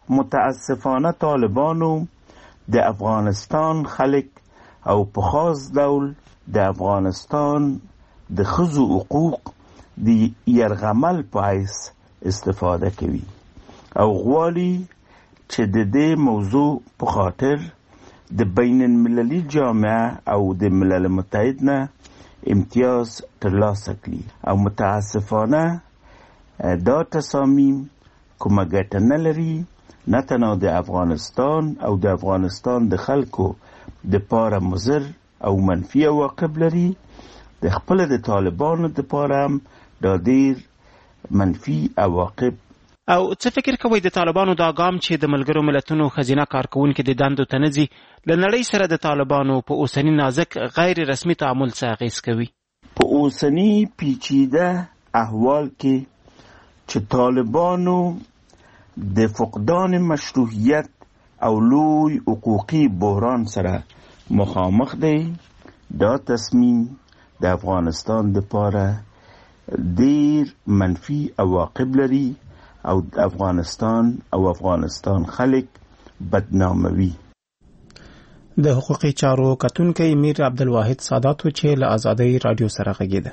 متاسفانه طالبانو د افغانستان خلک او په خاص ډول د افغانستان د ښځو حقوق د یرغمل په حیث استفاده کوي او غواړي چې د دې موضوع په خاطر د بین المللي جامعه او د ملل متحد نه امتیاز ترلاسه کړي او متاسفانه دا تصامیم کومه ګټه نه لري نه تنها د افغانستان او د افغانستان د خلکو د پاره مضر او منفي عواقب لري د خپل د طالبانو د پاره هم دا ډیر منفي عواقب. او څه فکر کوئ د طالبانو دا ګام چې د ملګرو ملتونو ښځینه کارکوونکي د دندو ته نه ځي له نړۍ سره د طالبانو په اوسني نازک غیر رسمي تعامل څه اغېز کوي؟ په اوسني پیچیده احوال کې چې طالبانو د فقدان مشروعیت او لوی حقوقي بحران سره مخامخ دی، دا تصمیم د افغانستان دپاره ډیر منفي عواقب لري او د افغانستان خلک بدناموي. د حقوقي چارو کتونکی میر عبدالواحد ساداتو چې له آزادۍ رادیو سره غږیده.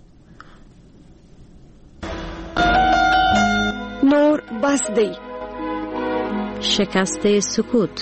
نور بس دی. شکست سکوت.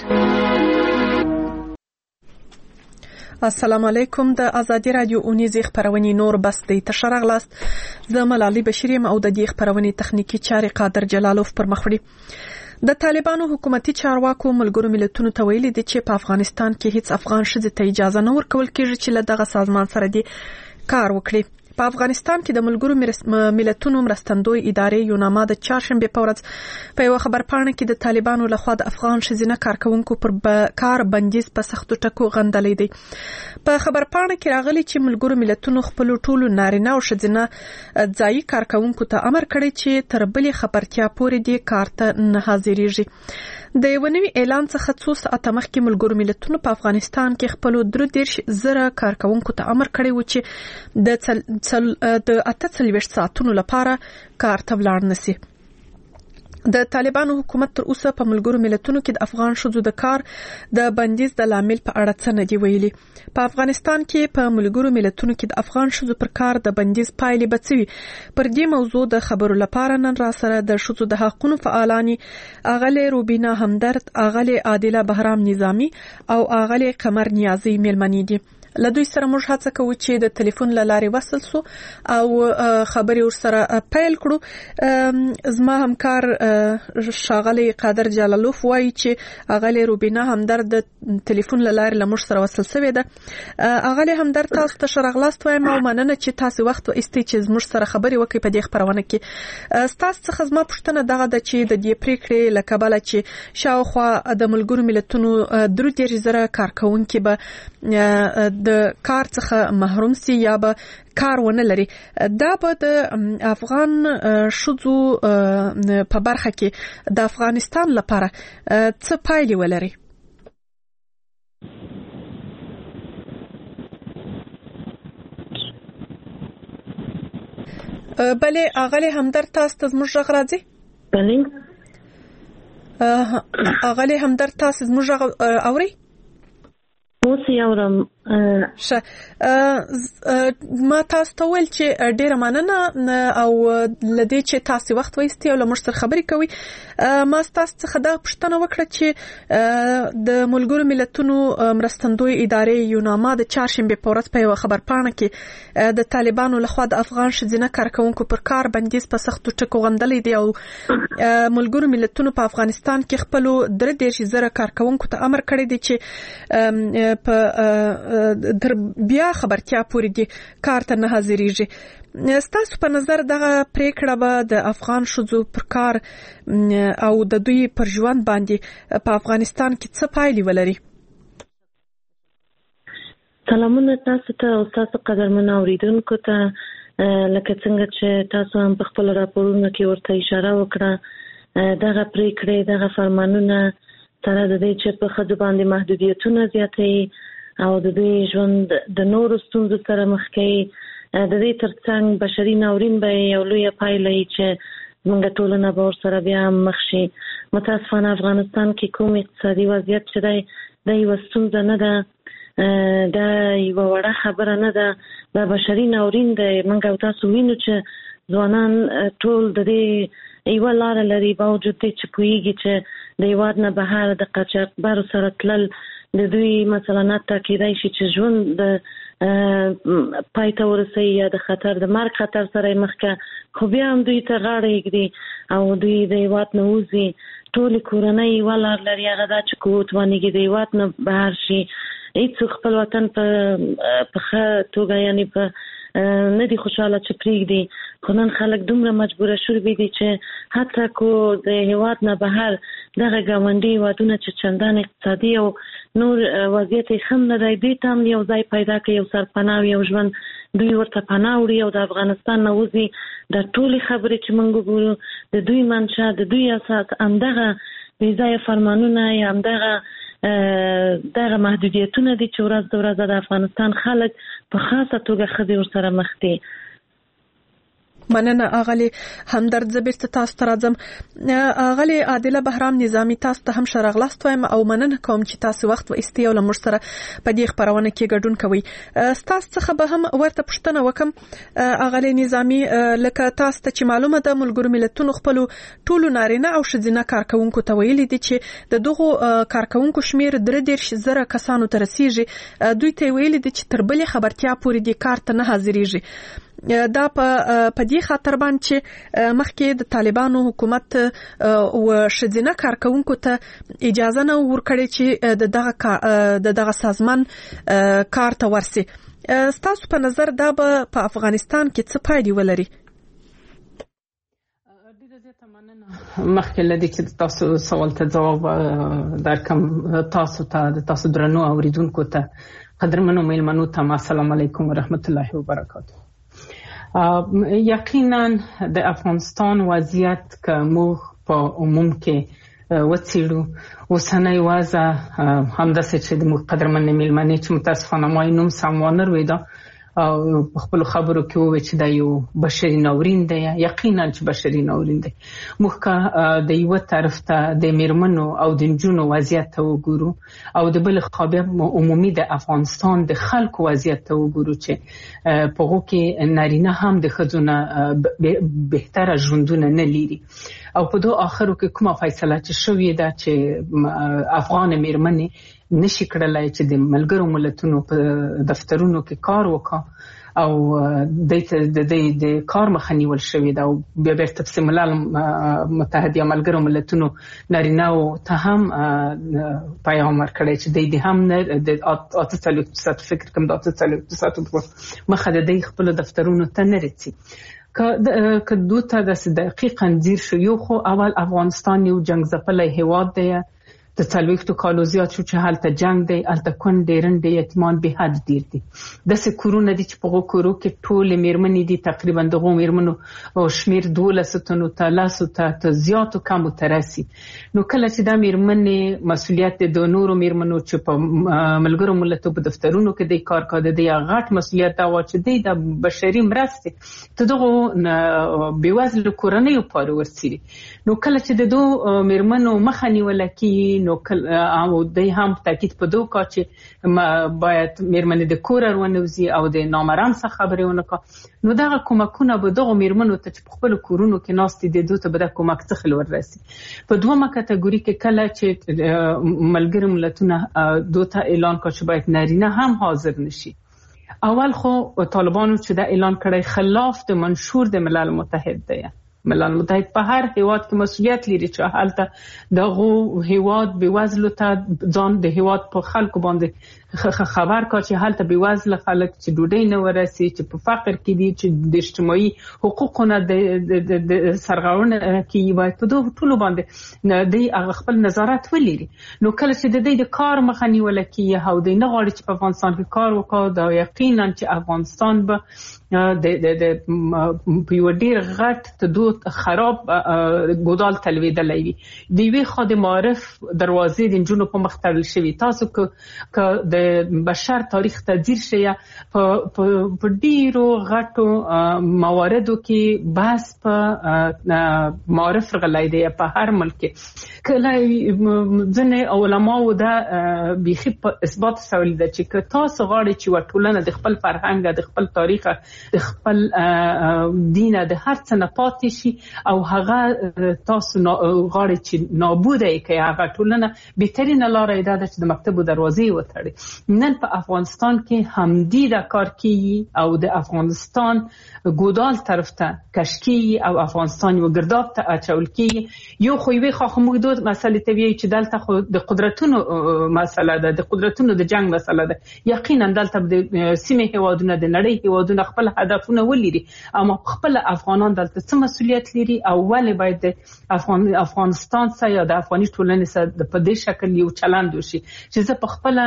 السلام علیکم. د آزادي رادیو اونیزې خبرونې نور بس دی ته راغلاست. زه ملالۍ بشیر یم او د دې خبرونې تخنیکی چارې قادر جلالوف پر مخ وړي. د طالبانو حکومتي چارواکو ملګرو ملتونو ته ویلي دي چې په افغانستان کې هیڅ افغان ښځې ته اجازه نه ورکول کېږي چې له دغه سازمان سره دي کار وکړي. په افغانستان کې د ملګرو ملتونو مرستندوی ادارې یوناما د چهارشنبې په ورځ په یو خبرپاڼه کې د طالبانو لخوا د افغان ښځینه کارکوونکو پر کار بندیز په سختو ټکو غندلی دی. په خبرپاڼه کې راغلی چې ملګرو ملتونو خپل ټولو نارینه او ښځینه ځایي کارکوونکو ته امر کړی چې تر بلې خبرتیا پورې دې کار ته نه حاضریږي. د یو نوي اعلان څخه څو ساعته مخکې ملګرو ملتونو په افغانستان کې خپل 33,000 کارکوونکو ته امر کړی و چې د 48 ساعتونو لپاره کار ته ولاړ نشي. د طالبانو حکومت تر اوسه په ملګرو ملتونو کې د افغان ښځو د کار د بندیز د لامل په اړه څه نه دی ویلي. په افغانستان کې په ملګرو ملتونو کې د افغان ښځو پر کار د بندیز پایلې بڅوي. پر دې موضوع د خبرو لپاره نن را سره د ښځو د حقوقو فعالانی اغلی روبینا همدرد، اغلی عادله بهرام نظامی او اغلی قمر نیازی میلمنې دي. له دوی سره موږ هڅه کوو چې د ټلیفون له لارې وصل سو او خبرې ورسره پیل کړو. زما همکار ښاغلی قادر جلالوف وایي چې اغلی روبینا همدرد د ټلیفون له لارې له موږ سره وصل شوې ده. اغلی همدرد تاسو ته ښه راغلاست وایم او مننه چې تاسو وخت وایستئ چې زموږ سره خبرې وکړئ په دې خپرونه کې. ستاسو څخه زما پوښتنه دغه ده چې د دې پریکړې له کبله چې شاوخوا د ملګرو ملتونو 33,000 کارکوونکي به د کار څخه محروم سي یا به کار ونه لري، دا به د افغان ښځو په برخه کې د افغانستان لپاره څه پایلې ولري؟ بلې اغلی همدرد تاسو ته زموږ غږ راځي؟ بلې اغلی همدرد تاسو زموږ غږ اورئ؟ اوس یې اورم. ما تاسو ته ویل چې ډیره مننه او لدې چې تاسو وخت وایستئ او له موږ سره خبرې کوئ. ما تاسو څخه دا پوښتنه وکړه چې د ملګرو ملتونو مرستندوی ادارې یوناما د چهارشنبې په ورځ په یوه خبرپاڼه کې د طالبانو لخوا د افغان ښځینه کارکوونکو پر کار بندیز په سختو ټکو غندلی دی او ملګرو ملتونو په افغانستان کې خپلو 33,000 کارکوونکو ته امر کړی دی چې په در بیا خبرتیا پورې دي کار ته نه حاضریږي. ستاسو په نظر دغه پریکړه به د افغان ښځو پر کار او د دوی پر ژوند باندې په افغانستان کې څه پایلې ولري؟ سلامونه تاسو ته او تاسو قدرمنو اوریدونکو ته. لکه څنګه چې تاسو هم په خپل راپورونو کې ورته اشاره وکړه، دغه پریکړې دغه فرمانونه سره د دې چې په ښځو باندې محدودیتونه زیاتوي او د دوی ژوند د نورو ستونزو سره مخ کوي. د دې ترڅنګ بشري ناورین به یو لویه پایله وي چې زموږ ټولنه به ورسره بیا مخ شي متاسفانه افغانستان کې کوم اقتصادي وضعیت چې دی د یو ستونزه نه ده، دا یو وړه خبره نه ده، دا بشري ناورین دی. موږ او تاسو وینو چې ځوانان ټول د دې یو لار لري، باوجود چې پوهیږي چې د هیواد نه بهر د قاچاقبرو سره تلل د دوی مثلا ته کېدای شي چې ژوند د پای ته ورسوي یا د خطر د مرګ خطر سره مخ کا، خو بیا هم دوی ته غاړه ایږدي او دوی د هیواد نه وځي. ټولې کورنۍ یوه لار لري، هغه دا چې کوتوانېږي د هیواد نه بهر شي. هېڅوک خپل وطن په ښه توګه یعنې په نه دي خوشحاله چې پرېږدي. خو نن خلک دومره مجبوره شوي دي چې حتی کو د هیواد نه بهر دغه ګاونډي هیوادونه چې چندان اقتصادي او نور وضعیت یې ښه نه دی، دوی ته هم یو ځای پیدا کړي، یو سرپناه یو ژوند دوی ورته پناه وړي او د افغانستان نه وځي. دا ټولې خبرې چې موږ وګورو د دوی منشا، د دوی اساس همدغه بې ځایه فرمانونه یا همدغه محدودیتونه دي چې ورځ د ورځه د افغانستان خلک په خاصه توګه ښځې ورسره مخ دي. مننه اغلی همدرد زبیرت تاسو ته راځم. اغلی عادله بهرام نظامی تاسو ته هم ښه راغلاست وایم او مننه کوم چې تاسو وخت وایستئ او له موږ سره په دې خپرونه کې ګډون کوئ. ستاسو څخه به هم ورته پوښتنه وکم اغلی نظامی، لکه تاسو ته چې معلومه ده ملګرو ملتونو خپلو ټولو نارینه او ښځینه کارکوونکو ته ویلي دي چې د دغو کارکوونکو شمیر 33,000 کسانو ته رسیږي. دوی ته ویلي دي چې تر بلې خبرتیا پورې دې کار ته نه حاضرېږي. دا په دې خاطر باندې چې مخکې د طالبانو حکومت او ښځینه کارکوونکو ته اجازه نه ورکړي چې د دغه سازمان کار ته ورسي. ستاسو په نظر دا به په افغانستان کې څه پایلې ولري؟ مخکې لدی چې تاسو سوال ته جواب درکم، تاسو درنو اوریدونکو ته قدرمنو میلمنو ته السلام علیکم ورحمت الله وبرکاته. یقینا د افغانستان وضعیت که موږ په عموم کې وڅېړو اوسنی وضع همداسې چې د موږ قدرمنې میلمنې چې متاسفانه ما یې نوم سم وانه رویده او په خپلو خبرو کې وویل چې دا یو بشري ناورین دی. یقینا چې بشري ناورین دی. موږ که د یوه طرف ته د میرمنو او د نجونو وضعیت ته وګورو او د بل خوا بیا عمومي د افغانستان د خلکو وضعیت ته وګورو چې په هغو کې نارینه هم د ښځو نه بهتره ژوندونه نه لري او په دو آخرو کې کومه فیصله چې شوې ده چې افغان میرمنې نشي کړلای چې د ملګرو ملتونو په دفترونو کې کار وکړي او د کار مخه نیول شوې ده او بیا بیرته پسې ملل متحد یا ملګرو ملتونو نارینه‌و ته هم پیغام ورکړی چې دوی هم نه د 48% فکر کوم د 48% مخه د دوی خپلو دفترونو ته نه رسي. که دوی ته داسې دقیقاً ځیر شو، یو خو اول افغانستان یو جنګ ځپلی هیواد دی، د 40 کالو زیات شو چې هلته جنگ دی، هلته کونډې رنډې یتیمان به حد ډیر دي. داسې کورونه دي چې په هغو کورو کې ټولې میرمنې دي، تقریبا دغو میرمنو شمیر 12 تنو ته 10 ته زیاتو کمو ته رسي. نو کله چې دا میرمنې مسؤلیت د نورو میرمنو چې په ملګرو ملتونو په دفترونو کې د کار کوي، د غټ مسؤلیت دا و چې د بشري مرستې ته دغو بېوزلو کورنیو پاره ورسي. نو کله چې د دوه میرمنو مخه نیول کېږي نو او دوی هم تاکید په دوه کا چې باید میرمنې د کور ورنوځي او د نامرام څخه خبرې ونه کا، نو دغه کومکونه به دغه میرمنو ته چې په خپل کورونو کې ناستې دي دوی ته به د کومک څخه ورسي. په دومره کټګوري کې کله چې ملګري ملتونه دوی ته اعلان کا چې باید نارینه هم حاضر نشي. اول خو طالبانو چې دا اعلان کړی خلاف د منشور د ملل متحد دی. ملل متحد په هر هیواد کې مسؤلیت لري چې هلته دغه هیواد بېوزلو ته ځان د هیواد په خلکو باندې خبر کا چې هلته بېوزله خلک چې ډوډۍ نه ورسي، چې په فقر کې دي، چې د اجتماعي حقوقونه د سرغړونه کوي، باید په دغو ټولو باندې دوی هغه خپل نظارت ولري. نو کله چې د دوی د کار مخه نیوله کېږي او دوی نه غواړي چې په افغانستان کې کار وکړي، دا یقینا چې افغانستان به د په یو ډیر غټ تدو خراب ګودال تلویدلې وي. د وی خو د معرف دروازې د جنونو په مخ تړل شوی. تاسو که د بشر تاریخ ته ځیر شئ په ډیرو غټو مواردو کې بحث په معرف غلای دی په هر ملک کله ځنه علماء دا بيخي په اثبات سوال ده چې تاسو غواړئ چې وټولنه د خپل فرهنګ د خپل تاریخ د خپل دین د هر څه نه پاتې شي او هغه تاسو غواړئ چې نابود کړئ هغه ټولنه بهترینه لار ده چې د مکتب دروازې وتړي. نن په افغانستان کې همدی دا کار کوي او د افغانستان ګودال طرف ته کشکی او افغانستان یو ګرداب ته اچول کی. یو خو وی خو موږ دوه مسلې ته وی چې دلته خو د قدرتونو مسله ده، د قدرتونو د جنگ مسله ده. یقینا دلته د سیمه هیوادونو د نړۍ هیوادونو خپل هدفونه ولري، اما خپل افغانان دلته څه مسولیت لري او ولې باید د افغانستان سره یا د افغاني ټولنې سره په دې شکل یو چلند وشي چې زه په خپل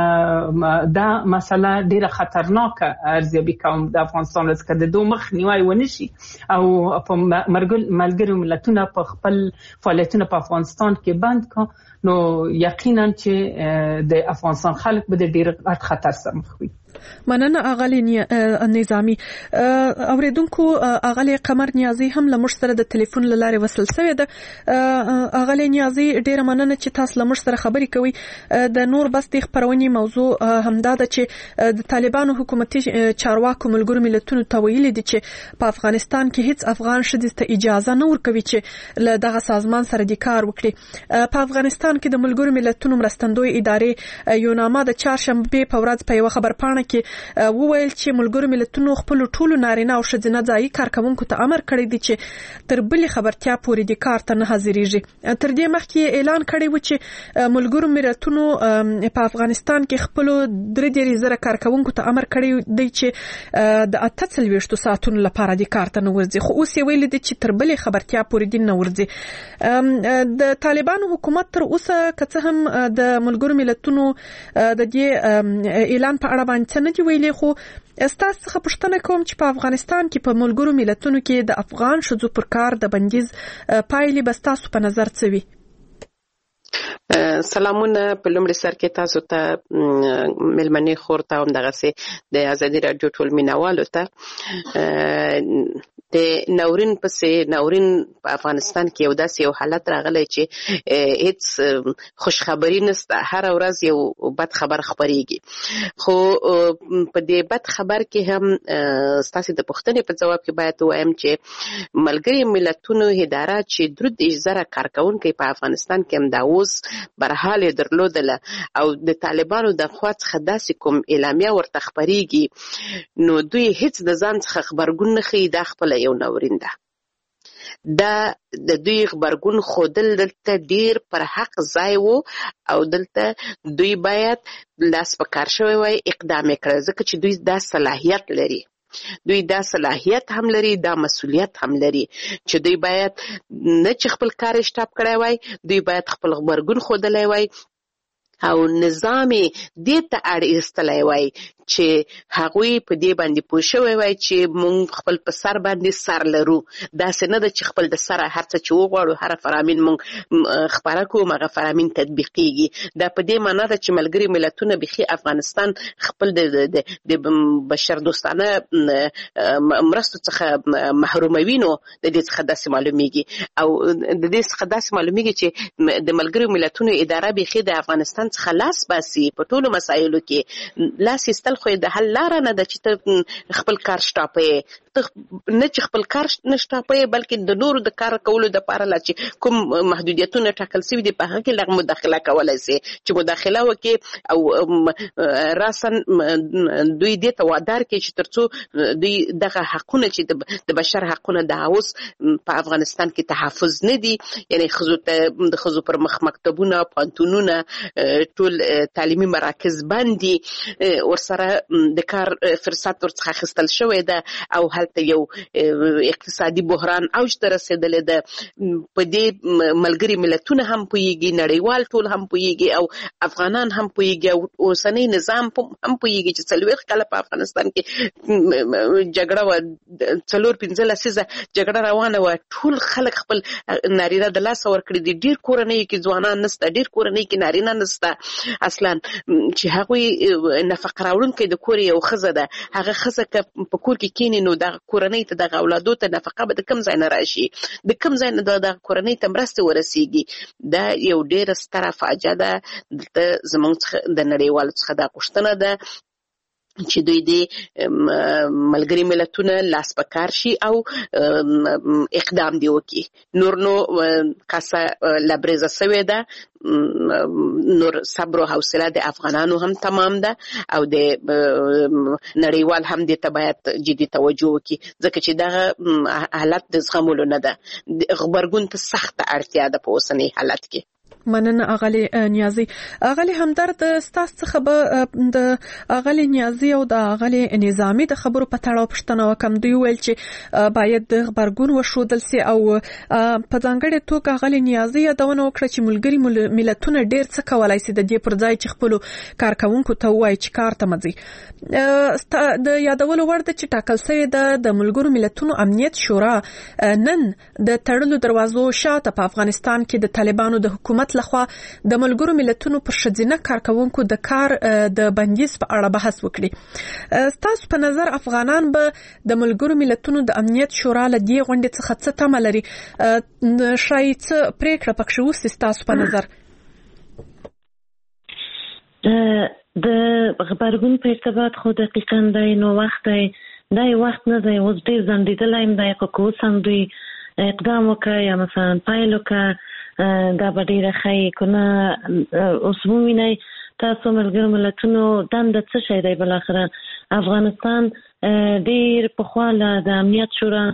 دا مسله ډیره خطرناکه ارزیابي کوم د افغانستان څخه د دوه مخ نیوي ونشي او په ملګرو ملتونو په خپل فعالیتونه په افغانستان کې بند کا، نو یقینا چې د افغانستان خلک به د ډیر غټ خطر سره مخ وي. مننه اغلی نظامی. اوریدونکو اغلی قمر نیازی هم لمر سره د ټلیفون لاره وصل شوی ده. اغلی نیازی ډیره مننه چې تاسو لمر سره خبرې کوي. د نور بس د خبرونې موضوع همدا ده چې د طالبانو حکومتي چارواکو ملګرو ملتونو ته ویلي دي چې په افغانستان کې هیڅ افغان شدي ته اجازه نه ورکوي چې له دغه سازمان سره د کار وکړي. په افغانستان کې د ملګرو ملتونو مرستندوی ادارې یو نامه د چهارشنبه په ورځ په یو خبرپاڼه کې وویل چې ملګرو ملتونو خپل ټولو نارینه او ښځینه ځایي کارکونکو ته امر کړی دی چې تر بلې خبرتیا پورې د کار ته نه حاضرېږي. تر دې مخکې اعلان کړی و چې ملګرو ملتونو په افغانستان کې خپل 3,000 کارکونکو ته امر کړی دی چې د 48 ساعتونو لپاره د کار ته نه ورځي، خو اوس یې ویل دي چې تر بلې خبرتیا پورې د نه ورځي. د طالبانو حکومت تر اوسه که هم د ملګرو ملتونو د دې اعلان په اړه باندې نه دی ویلي، خو استاد څخه پوښتنه کوم چې په افغانستان کې په ملګرو ملتونو کې د افغان ښځو پر کار د بندیز پایلې به ستاسو په نظر څه وي؟ سلامونه په لومړي سر کې تاسو ته ملمنې خور ته هم دغه د ازادي رادیو ټول مینوالو ته د ناورین په افغانستان کې یو داسې یو حالت راغلی چې هیڅ خوشخبری نشته، هر ورځ یو بد خبر خبرېږي. خو په دې بد خبر کې هم ستاسو د پوښتنې په جواب کې باید وایم چې ملګري ملتونو اداره چې 3,000 کارکونکي په افغانستان کې هم دا اوس برحال درلودله او د طالبانو د خوا څخه داسې کوم اعلامیه ورته خبرېږي، نو دوی هیڅ د ځان څخه خبرګون نه ښیي. دا خپله یو ناورین ده. دا د دوی خبرګون خودل دلته ډیر پر حق ځای وو او دلته دوی باید لاس په کار شوی وای اقدام کړی، ځکه چې دوی دا صلاحیت لري. دوی دا صلاحیت هم لري، دا مسؤلیت هم لري چې دوی باید نه چې خپل کار شټاپ کړی وای، دوی باید خپل خبرګون خودلی وای او نظامي دې ته اړ ایستلی وای چې هغوی په دې باندې پوه شوی وای چې مونږ خپل په سر باندې سر لرو. داسې نه ده چې خپل د سره هر څه چې وغواړو هر فرامین مونږ خپاره کوو هغه فرامین تطبیقیږي. دا په دې معنا ده چې ملګري ملتونه بیخي افغانستان خپل د بشر دوستانه مرستو څخه محروموي. نو د دې څخه داسې معلومیږي او د دې څخه داسې معلومیږي چې د ملګري ملتونو اداره بیخي د افغانستان څخه لاس باسي په ټولو مسایلو کې. لاس ایستل خو د حل لاره نه ده چې ته خپل کار شټاپې، نه چې خپل کار نه شټاپې بلکې د نورو د کار کولو دپاره لا چې کوم محدودیتونه ټاکل شوي دي په هغه کې لږ مداخله کولی سي چې مداخله وکړي او راساً دوی دې ته وادار کړي چې تر څو دوی دغه حقونه چې د بشر حقونه د اوس په افغانستان کې تحفظ نه دي، یعنی د ښځو پر مخ مکتبونه، پوهنتونونه، ټول تعلیمي مراکز باندې ورسره لپاره د کار فرصت ورڅخه اخیستل شوی ده او هلته یو اقتصادي بحران اوج ته رسېدلی ده. په دې ملګري ملتونه هم پوهیږي، نړیوال ټول هم پوهیږي او افغانان هم پوهیږي او اوسنی نظام هم پوهیږي چې 40 کاله په افغانستان کې جګړه و، 4-15 لسیزه جګړه روانه و. ټول خلک خپل نارینه د لاس ورکړي دي. ډیر کورنۍ کې ځوانان نشته، ډیر کورنۍ کې نارینه نشته اصلا چې هغوی نفقه راوړونکي د کور یو ښځه ده. هغه ښځه که په کور کې کینی نو د کورنۍ ته د اولادو ته نفقه به د کوم ځای نه راشي، د کوم ځای نه د کورنۍ ته مرستې ورسیږي. دا یو ډیره ستره فاجعه ده. دلته زموږ د نړیوالو څخه دا غوښتنه ده چې دوی د ملګري ملتونه لاس په کار شي او اقدام دی وکړي. نور نو کاسه لبریزه سوې ده، نور صبر او حوصله د افغانانو هم تمام ده او د نړیوال هم دې ته باید جدي توجه وکړي، ځکه چې دغه حالت د زغملو نه ده. غبرګون ته سخته اړتیا ده په اوسني حالت کې. مننه اغلی نیازی. اغلی همدرد ستاسو څخه به د اغلی نیازی او د اغلی نظامی د خبرو په تړاو پوښتنه وکم. دوی ویل چې باید د خبرګون وښودل سي او په ځانګړي توګه اغلی نیازی یادونه وکړه چې ملګري ملتونه ډیر څه کولای سي د دې پر ځای چې خپل کارکونکو ته وایي چې کار ته مځي. د یادولو وړ ده چې ټاکل شوی د ملګرو ملتونو امنیت شورا نن د تړلو دروازو شاته په افغانستان کې د طالبانو د حکومت لخوا د ملګرو ملتونو پر ښځینه کارکونکو د کار د بندیز په اړه بحث وکړي. ستاسو په نظر افغانان به د ملګرو ملتونو د امنیت شورا له دې غونډې څخه څه تمه لري؟ شاید څه پریکړه پکې وسي ستاسو په نظر؟ د غبرګون په ارتباط خو دقیقاً دی نو وخت دی، دا وخت نه دی، اوس ډیر ځنډېدلی یم دی، که اوس هم دوی اقدام وکړه یا مثلا پیل وکړه دا به ډیره ښه کنه. اوس ووینئ تاسو ملګرو ملتونو دنده څه شی دی؟ بالاخره افغانستان ډیر پخوا له د امنیت شورا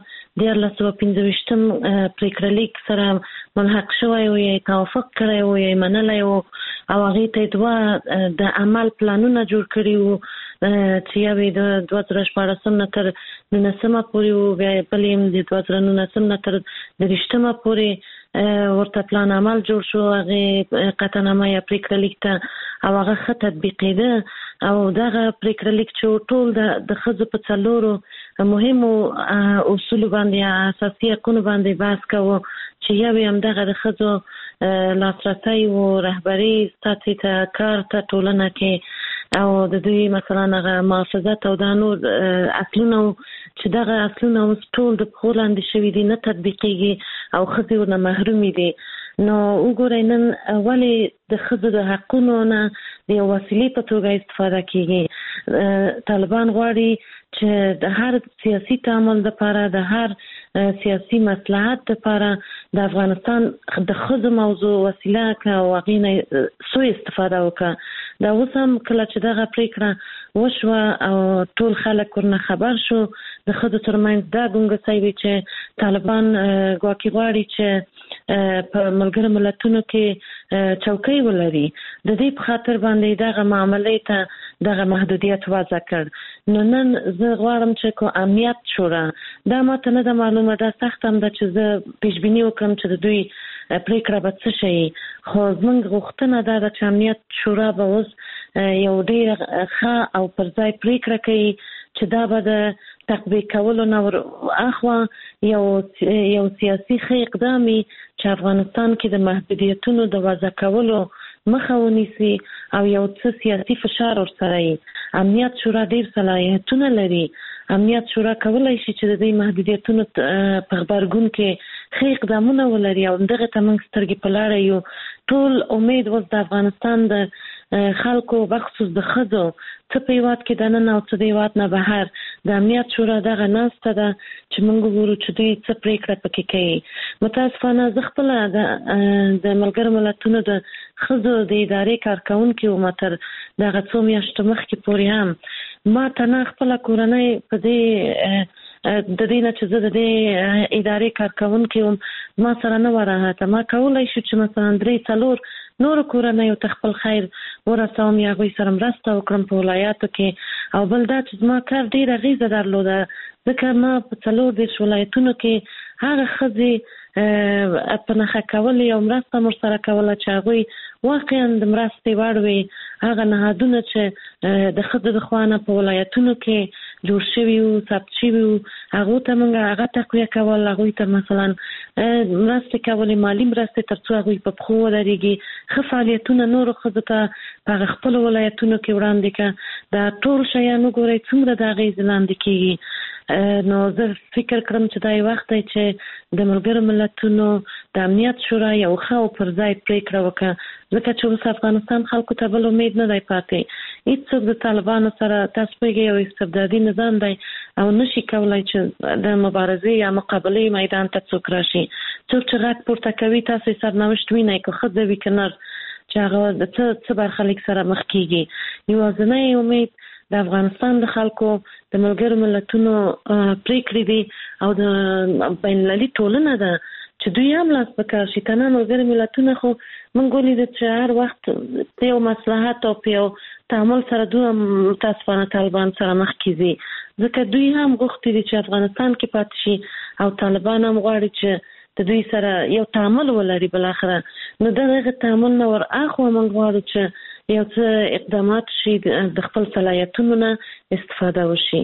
1925 پریکړه لیک سره ملحق شوی و، یې توافق کړی و، یې منلی و او هغې ته دوه د عمل پلانونه جوړ کړي وو چې یو یې د 2014 نه تر 19 پورې و، بیا بل یې د 2019 نه تر 20 پورې ورته پلان عمل جوړ شو. هغه قطعنامه یا پریکړه لیک ته او هغه ښه تطبیقېده او دغه پریکړه لیک چې ټول د ښځو په 4 مهمو اصولو باندې یا اساسي حقونو باندې بحث کوو چې یو یې همدغه د ښځو لاسرسی و رهبري ستاسې ته کار ته ټولنه کې او د دوی مثلا هغه محافظت او دا نور اصلونه چې دغه اصلونه اوس ټول د پښو لاندې شوي دي، نه تطبیقېږي او ښځې ورنه محرومې دي. نو وګورئ نن ولې د ښځو د حقونو نه د یو وسیلې په توګه استفاده کېږي. طالبان غواړي چې د هر سیاسي تعامل لپاره، د هر سیاسي مصلحت لپاره د افغانستان د ښځو موضوع وسیله کړه او هغې نه سوء استفاده وکړه. دا اوس هم کله چې دغه پریکړه وشوه او ټول خلک ورنه خبر شو، د ښځو ترمنځ دا ګونګسۍ وي چې طالبان ګواکې غواړي چې په ملګرو ملتونو کې چوکۍ ولري. د دې په خاطر باندې دغه معاملې ته دغه محدودیت وضع کړ. نو نن زه غواړم چې کو امنیت شورا دا ماته نه ده معلومه، دا سخت هم ده چې زه پیشبیني وکړم چې د دوی پریکړه به څه شي، خو زموږ غوښتنه دا ده چې امنیت شورا به اوس یو ډېره ښه او پر ځای پریکړه کوي چې دا به د تطبیق کولو نه اخوا یو سیاسي ښه اقدام وي چې افغانستان کې د محدودیتونو د وضع کولو مخه ونیسي او یو څه سیاسي فشار ورسره وي. امنیت شورا ډېر صلاحیتونه لري. امنیت شورا کولای شي چې د دې محدودیتونو په غبرګون کې ښه اقدامونه ولري او دغه ته موږ سترګې په لاره یو. ټول امید اوس د افغانستان د خلکو بخصوص د ښځو څه په هېواد کې دننه او څه د هېواد نه بهر د امنیت شورا دغه ناسته ده چې موږ وګورو چې دوی څه پریکړه پکې کوي. متاسفانه زه خپله د ملګرو ملتونو د ښځو د ادارې کارکوونکې وم تر دغه څو میاشتو مخکې پورې هم ما ته نه خپله کورنۍ په دې د دې نه چې زه د دې ادارې کارکوونکې وم ما سره نه وراهته. ما کولای شو چې مثلا 3-4 نور کورنۍ ته خپل خیر ورسوم یا هغوی سره مرسته وکړم په ولایاتو کې. او بل دا چې زما کار ډېره اغېزه درلوده ځکه ما په 34 ولایتونو کې هغه ښځې په نښه کولې او مرسته ورسره کوله چې هغوی واقعا د مرستې وړ وي. هغه نهادونه چې د ښځو د خوا نه په ولایتونو کې جوړ شوي وو، ثبت شوي وو، هغو ته موږ هغه تقویه کول، هغوی ته مثلا مرستې کولې، مالي مرستې تر څو هغوی په پښو ودرېږي. ښه فعالیتونه نورو ښځو ته په هغه خپلو ولایتونو کې وړاندې کړه. دا ټول شیان وګورئ څومره د اغېزې لاندې کېږي. نو زه فکر کړم چې دا یو وخت دی چې د ملګرو ملتونو د امنیت شورا یو ښه او پر ځای پرېکړه وکړه، ځکه چې اوس افغانستان خلکو ته بل امید نه دی پاتې. هېڅوک د طالبانو سره تاسو پوهېږئ یو استبدادي نظام دی او نشي کولی چې د مبارزې یا مقابلې میدان ته څوک راشي. څوک چې غږ پورته کوي تاسو یې سرنوشت وینئ، که ښځه وي که نر، چې هغه د څه برخلیک سره مخ کېږي. یوازینی امید د افغانستان د خلکو د ملګرو ملتونو پریکړې دي او د بین المللي ټولنه ده چې دوی هم لاس په کار شي. کنه ملګري ملتونه خو موږ ولیدو چې هر وخت په یو مصلحت او په یو تعامل سره دوی متاسفانه طالبان سره مخ کېږي، ځکه دوی هم غوښتي دي چې افغانستان کې پاتې شي او طالبان هم غواړي چې د دوی سره یو تعامل ولري. بالاخره نو دغه تعامل نه ور اخوا موږ غواړو چې یو څه اقدامات شي، د خپل صلاحیتونو نه استفاده وشي.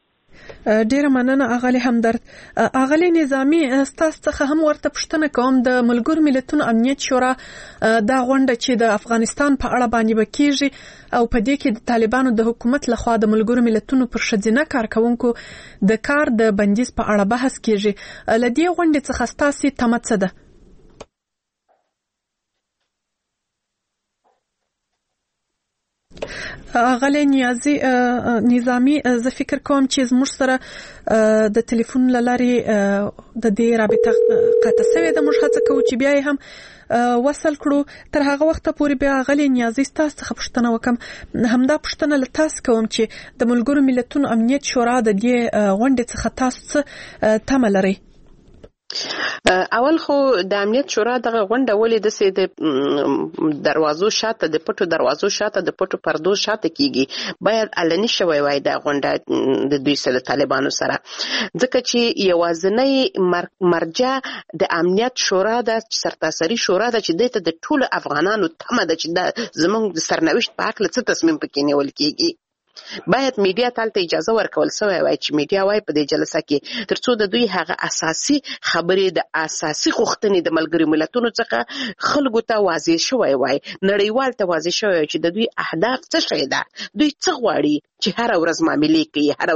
ډیره مننه اغلی همدرد. اغلی نظامی ستاسو څخه هم ورته پوښتنه کوم، د ملګرو ملتونو امنیت شورا دا غونډه چې د افغانستان په اړه باندې بکیږي او په دې کې د طالبانو د حکومت لخوا د ملګرو ملتونو پر ښځینه کارکونکو د کار د بندیز په اړه بحث کیږي. لدې غونډې څخه ستاسو تمه څه ده؟ اغلی نیازی نظامی، زه فکر کوم چې زموږ سره د ټلیفون له لارې د دې رابطه قطع شوې ده. موږ هڅه کوو چې بیا یې هم وصل کړو. تر هغه وخته پورې بیا اغلی نیازی ستاسو څخه پوښتنه وکم. همدا پوښتنه له تاسو کوم چې د ملګرو ملتونو امنیت شورا د دې غونډې څخه تاسو څه تمه لرئ؟ اول خو د امنیت شورا دغه غونډه ولې داسې د دروازو شاته، د پټو دروازو شاته، د پټو پردو شاته کیږي؟ باید علني شوی وای دا غونډه د دوی سره طالبانو سره، ځکه چې یوازینی مرجع د امنیت شورا ده، سرتاسري شورا ده چې دې ته د ټولو افغانانو تمه ده چې دا زموږ د سرنوشت په هکله څه تصمیم پکې نیول کیږي. باید میډیا تالته اجازه ورکول سوی وای چې میډیا وای په دې جلسه کې ترڅو د دوی هغه اساسي خبرې، د اساسي غوښتنې د ملګرو ملتونو څخه خلکو ته واضح شوی وای، نړیوال ته واضح شوی وای چې د دوی اهداف څه شي ده، دوی څه غواړي چې هر ورځ معاملې کوي، هر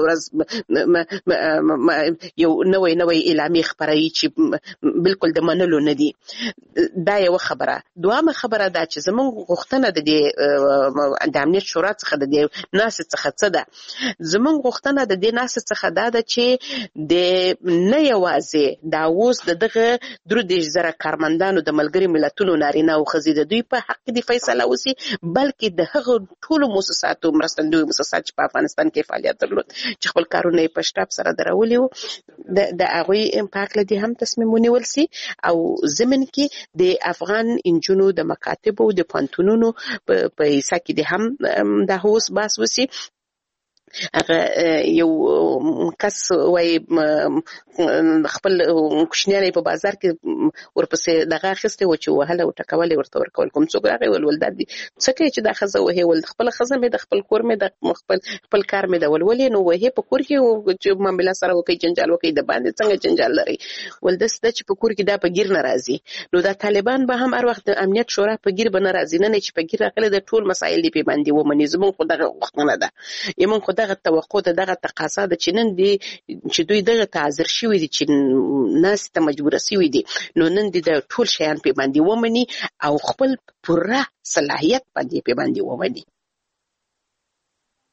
ورځ یو نوې اعلامیه خپروي چې بالکل د منلو نه دي. دا یو خبره. دوامه خبره دا چې زموږ غوښتنه د امنیت شورا څخه د دې ناس څخه څه ده؟ زموږ غوښتنه د دې ناس څخه دا ده چې د نه یوازې دا اوس دغه 30,000 کارمندانو د ملګري ملتونو نارینه او ښځې د دوی په حق کې د فیصله وشي، بلکې د هغو ټولو مؤسساتو، مرستندویو مؤسسات په افغانستان کې فعالیت درلود چې خپل کارونه یې په شټاب سره درولي وو، د هغوی په هکله دې هم تصمیم ونیول سي او ضمن کې د افغان انجونو د مکاتبو د پوهنتونونو په حصه کې د هم د اوس بحث وسي. هغه یو کس وای خپل کوشنیانې په بازار کې ورپسې دغه اخیسته و چې وهله او ټکولې ورته ورکول، کوم څوک راغی ول دا څه کوي چې دا ښځه وهي، ول خپل ښځه مې د خپل کور مې د خپل کار مې د ولولې نو وهي په کور کې چې معامله سره وکړي، جنجال وکړي، د باندې څنګه جنجال لري، ول دسته چې په کور کې دا په ګیر ناراضي. نو دا طالبان به هم هر وخت د امنیت شورا په ګیر به ناراضي نه چې په ګیر راغلي د ټول مسایل دی په باندې ومني. زموږ خو دغه غوښتنه ده، یمن خو دغه توقع ده، دغه تقاضا ده چې نن دی چې دوی دغه تعذر شوي دي، چې ناس ته مجبوره شوي دي، نو نن دی د ټول شیان په باندې ومني او خپل پوره صلاحیت باندې په باندې ومني.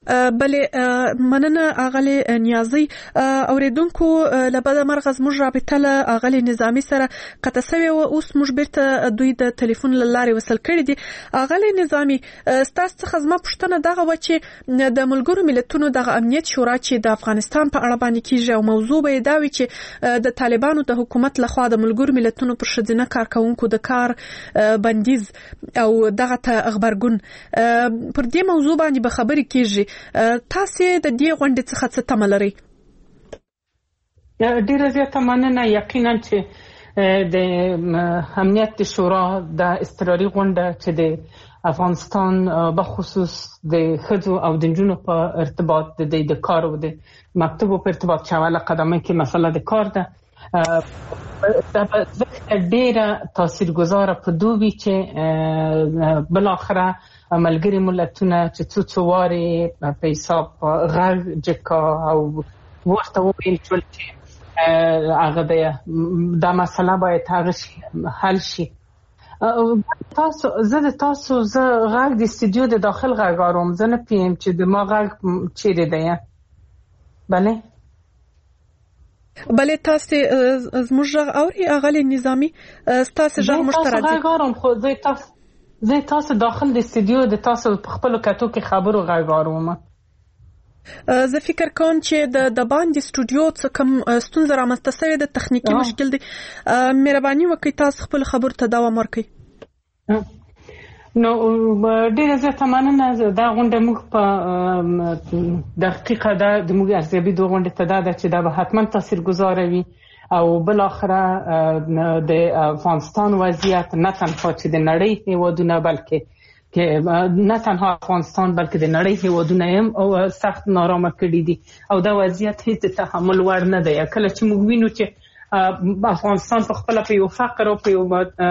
بلې مننه اغلی نیازي اوریدونکو لبد مرغز موږ رابطه له اغلی نظامی سره قطع سوی او اوس موږ بیرته دوی د ټلیفون لارې وصل کړی دي. اغلی نظامی ستاسو څخه زما پوښتنه دغه و چې د ملګرو ملتونو د امنیت شورا چې د افغانستان په اړه باندې کیږي او موضوع به دا وي چې د طالبانو د حکومت لخوا د ملګرو ملتونو پر ښځینه کارکونکو د کار بندیز او دغه خبرګون پر دې موضوع باندې به خبرې کیږي. تاسو د دې غونډې څخه څه تمه لرئ؟ ډیره زیاته مننه. یقینا چې د امنیت شورا د استقراري غونډه چې د افغانستان بخصوص د ښځو او د نجونو په ارتباط د کار او د مکتوب په ارتباط چې اوله قدمه کې مسله د کار ده دا ډیره تاثیرګذاره په دوی چې بل اخره ملګری ملتونه چې څو واره په حساب غږ جکا او ورته ویل چې هغه د مسله باید هغه حل شي. تاسو زه غږ د استودیو د داخل غږ اورم، زه نه پیم چې د ما غږ چیرې دی. بله بلې تاسو زموږ غږ اوري اغلی نظامی؟ تاسو غږ مشترک غږ اورم خو زه تاسو داخل د استودیو د تاسو په خپل کتو کې خبرو غږ اورم. زه فکر کوم چې د باندې استودیو څخه کوم ستونزه رامنځته شوې ده، تخنیکی مشکل دی. مهرباني وکړئ تاسو خپل خبرو ته دوام ورکړئ. نو ډیره زیاته مننه. دا غونډه موږ په دقیقه د موږ ارزیابي د غونډې ته ده چې دا به حتما تاثیرګذاره وي او بل اخره د افغانستان وضعیت نه تنها چې د نړۍ هیوادونه بلکې نه تنها افغانستان بلکې د نړۍ هیوادونه هم او سخت نارامه کړي دي او دا وضعیت هیڅ تحمل وړ نه دی. کله چې موږ وینو چې افغانستان په خپل په یو فقر او په یو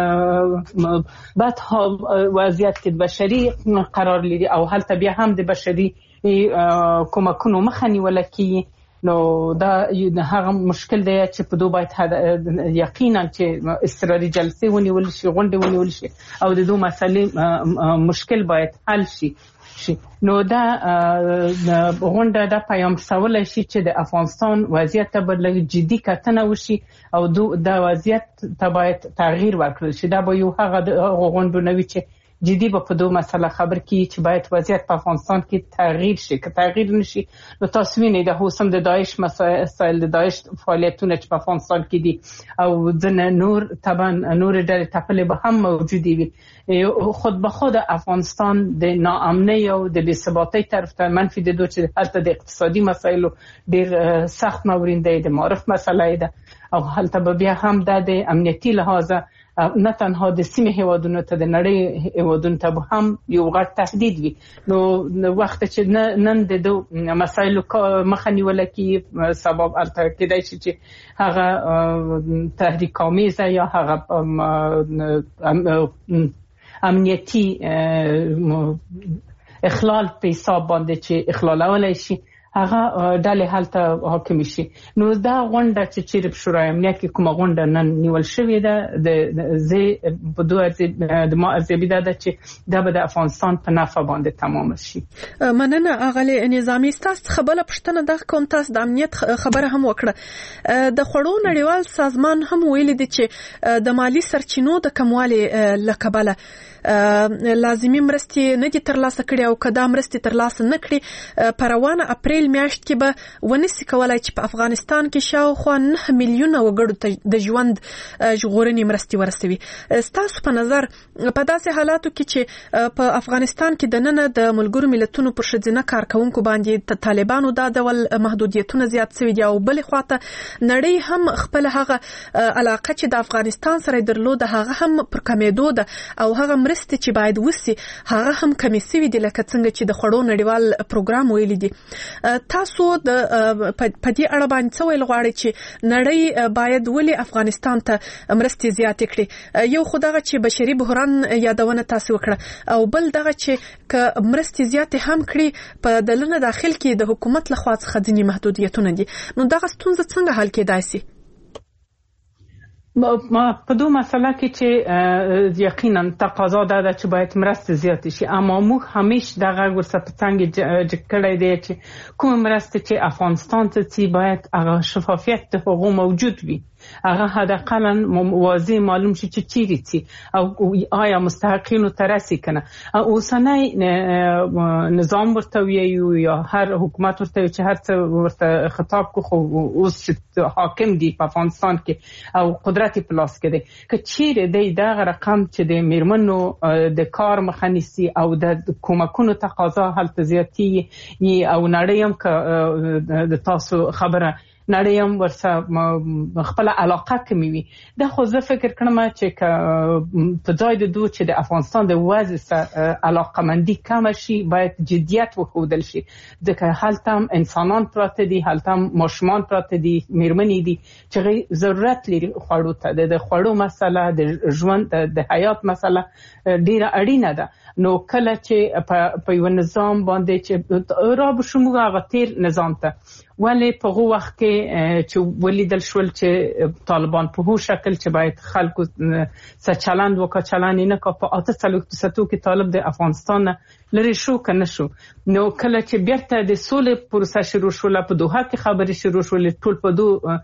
بد وضعیت کې بشري قرار لري او هلته بیا هم د بشري کومکونو مخه نیول کیږي، نو دا هغه مشکل دی چې په دوی باید یقینا چې استقراري جلسې ونیول شي، غونډې ونیول شي او د دوی مسلې مشکل باید حل شي. نو دا غونډه دا پیام رسولای شي چې د افغانستان وضعیت ته بدلوي، جدي کتنه وشي او دا وضعیت ته باید تغییر ورکړل شي. دا به یو هغه غونډه نوي چې جدي به په دوه مسله خبر کی چې باید وضعیت په افغانستان کې تغییر شي. که تغییر نشي نو تاسو وینئ د حسم د داعش مسایل د داعش فعالیتونه چې په افغانستان کې دي او ځنه نور طبعا نور ډېر تپلې به هم موجود وي. خود به خود افغانستان د ناامنۍ او د بې ثباتۍ طرف ته منفي د دوه چې هلته د اقتصادي مسایلو ډېر سخت مورین دی، د معرف مسله ده او هلته به بیا هم د امنیتي لحاظه نه تنها د سیمې هیوادونو ته د نړۍ هیوادونو ته هم یو غټ تهدید وي. نو وخت چې نن د دوه مسایلو مخه نیول کیږي سبب البته کېدای شي چې هغه تحریک آمیزه یا هغه امنیتی اخلال په حساب باندې چې اخلالولای شي هغه ډلې هلته حاکم شي. نو دا غونډه چې چیرې په شورای امنیت کې کومه غونډه نن نیول شوې ده د زه په دوه د ما ارزیابي ده چې دا به د افغانستان په نفع باندې تمام شي. مننه اغلی نظامی. تاسو خبره پښتنه د کوم تاسو د امنیت خبره هم وکړه. د خړو نړیوال سازمان هم ویل دي چې د مالی سرچینو د کموالي لکبله لازمي مرستې نه دي ترلاسه کړي او کدا مرستې ترلاسه نه کړي په روانه اپریل میاشت کې به ونسي کولای چې په افغانستان کې شاوخوا 9 میلیونه وګړو ته د ژوند ژغورنې مرستې ورسوي. ستاسو په نظر په داسې حالاتو کې چې په افغانستان کې د نن د ملګرو ملتونو پر ښځینه کارکونکو باندې طالبانو دا ډول محدودیتونه زیات شوي دي او بلې خواته نړۍ هم خپل هغه علاقه چې د افغانستان سره درلوده هغه هم پر کمیدو ده او هغه مرستې چې باید وسی هغه هم کمی شوي دي لکه څنګه چې د خړو نړیوال پروګرام ویلي دي. تاسو د په دې اړه باندې څه ویل غواړئ چې نړۍ باید ولې افغانستان ته مرستې زیاتې کړي؟ یو خو دغه چې بشري بحران یادونه تاسو وکړه او بل دغه چې ک مرستې زیاتې هم کړي په دلنه داخل کې د حکومت لخوا څخه ځینې محدودیتونه دي. نو دغه ستونزه څنګه حل کېدای شي؟ په دوه مسله کې چې یقینا تقاضا ده چې باید مرسته زیات شي، اما موږ همیشه دغه ورسره په څنګه جکړې دی چې کوم مرسته چې افغانستان ته څي باید هغه شفافیت د حقوق موجود وي، هغه حداقل واضح معلوم شي چې چیرې څي او آیا مستحقینو ته رسي کنه. اوسنی نظام ورته ویو یا هر حکومت ورته چې هر څه ورته خطاب کو خو اوس حاکم دی په افغانستان کې او قدرت په لاس کې دی، که چیرې دی دغه رقم چې د میرمنو د کار مخه نیسي او د کومکونو تقاضا هلته زیاتی او نړۍ هم که د تاسو خبره نړۍ هم ورسره خپل علاقه کمی وي، دا خو زه فکر کړم چې په ځای د دوی چې د افغانستان د وضع سره علاقمندي کم شي باید جدیت وښودل شي، ځکه هلته هم انسانان پراته دي، هلته هم ماشومان پراته دي، میرمنې دي چې ضرورت لري خوړو ته، د خوړو مسله د ژوند د حیات مسله ډیره اړینه ده. نو کله چې په یو نظام باندې چې را بشو هغه تیر نظام ته ولې په هغه وخت کې چې ولیدل شول چې طالبان په هو شکل چې باید خلکو سره چلند وکړي، چلند نه کا په 800 کې طالب د افغانستان لري شو کنه شو. نو کله چې بیرته د سولې پروسه شروع شول په دوحه کې خبرې شروع شول، ټول په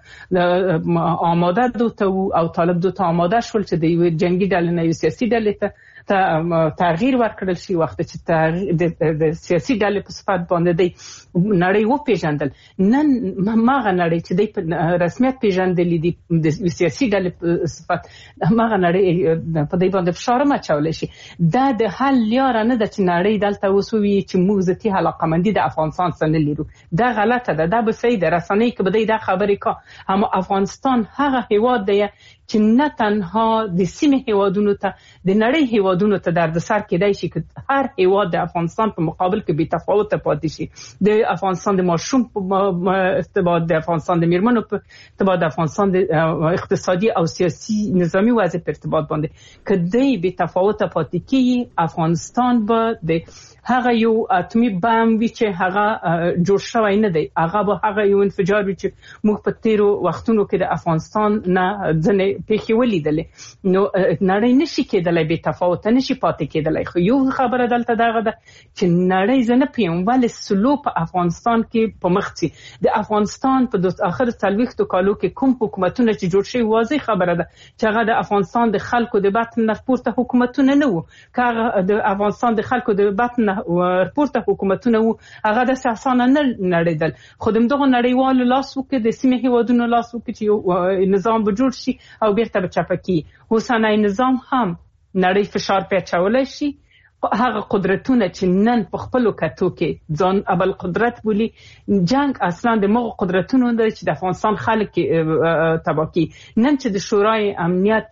دو آماده دوته او طالب دوته آماده شول چې د یو جنگي ډلې نه یو سیاسي ډلې ته تغییر ورکړل شي. وخت چې د سیاسي ډلې په صفت باندې دی نړۍ و پیژندل، نن ماغه نړۍ چې دی په رسمیت پیژندل دي د سیاسي ډلې په صفت، ماغه نړۍ په دې باندې فشار مچول شي. دا د حل لار نه ده چې نړۍ دلته وسوي چې موږ ذاتي علاقمندي د افغانستان سره لرو، دا غلطه ده. دا به سید رسنۍ کې به دا خبرې کا، هم افغانستان هغه هیواد دی چې نه تنها د سیمې هیوادونو ته د نړۍ هیوادونو ته دردسر کېدای شي که هر هیواد د افغانستان په مقابل کې بې تفاوته پاتې شي، د افغانستان د ماشوم په ارتباط، د افغانستان د میرمنو په ارتباط، د افغانستان د اقتصادي او سیاسي نظامی وضع په ارتباط باندې که دی بې تفاوته پاتې کېږي، افغانستان به د هغه یو اتمی بم وی چې هغه جوړ شوی نه دی، هغه به هغه یو انفجار وی چې موږ په تیرو وختونو کې د افغانستان نه ځنې پیښې ولیدلې. نو نړۍ نشي کېدلی بې تفاوته نشي پاتې کېدلی. خو یو خبره دلته دغه ده چې نړۍ زه نه پوهیم ولې سلو په افغانستان کې په مخ ځي. د افغانستان په آخر 40 کالو کې کوم حکومتونه چې جوړ شوي واضح خبره ده چې هغه د افغانستان د خلکو د باطن نه پورته حکومتونه نه وو، که هغه د افغانستان د خلکو د باطن ورپورته حکومتونه وو هغه د اساسانه نه نړیدل. خو دغه نړیوالو لاس وکړي، د سیمې هیوادونو لاس وکړي چې یو نظام به جوړ شي او بیرته به چپکی. اوسنی نظام هم نړۍ فشار په چولای شي. هغه قدرتونه چې نن په خپلو کتو کې ځان ابل قدرت بولی، جنگ اصلا د مغو قدرتونو دی چې د افغانستان خلک تباکی. نن چې د شورای امنیت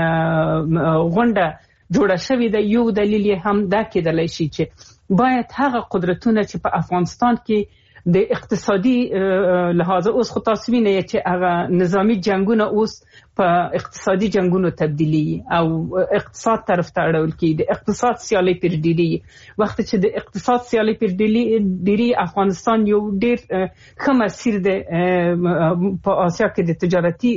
غونډه جوړه شوې ده، یو دلیل هم دا کېدلی شي چې باید هغه قدرتونه چې په افغانستان کې د اقتصادي لحاظ اوس خو تاسو وینئ چې هغه نظامی جنگونه اوس په اقتصادي جنگونو تبدیلی او اقتصاد طرف ته اړول کی، د اقتصاد سیالي پر ډیری. وخت چې د اقتصاد سیالي پر ډیری افغانستان یو ډیر ښه مسیر دی په آسیا کې د تجارتي